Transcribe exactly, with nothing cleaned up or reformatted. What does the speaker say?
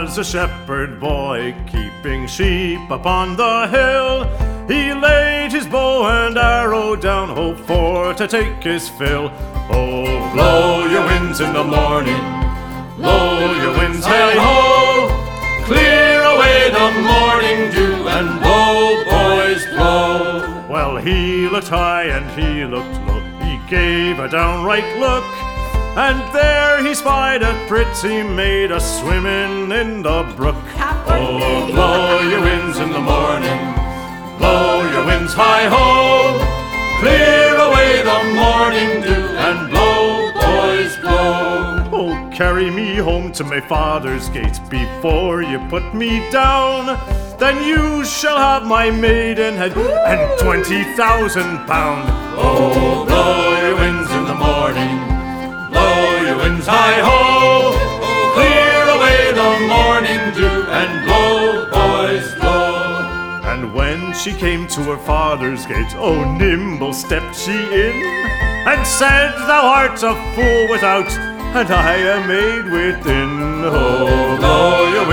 was a shepherd boy keeping sheep upon the hill. He laid his bow and arrow down, hope for to take his fill. Oh, blow your winds in the morning, blow your winds, hey-ho! Clear away the morning dew and blow, boys, blow. Well, he looked high and he looked low, he gave a downright look, and there he spied a pretty maid a swimming in the brook. Oh, blow your winds in the morning, blow your winds, hi-ho! Clear away the morning dew and blow, boys, blow. Oh, carry me home to my father's gate before you put me down. Then you shall have my maidenhead and twenty thousand pound. Oh, blow your winds in the morning, blow your winds, hi-ho! Clear away the morning dew and blow, boys, blow. And when she came to her father's gate, oh, nimble stepped she in, and said, Thou art a fool without, and I a maid within. Oh, blow your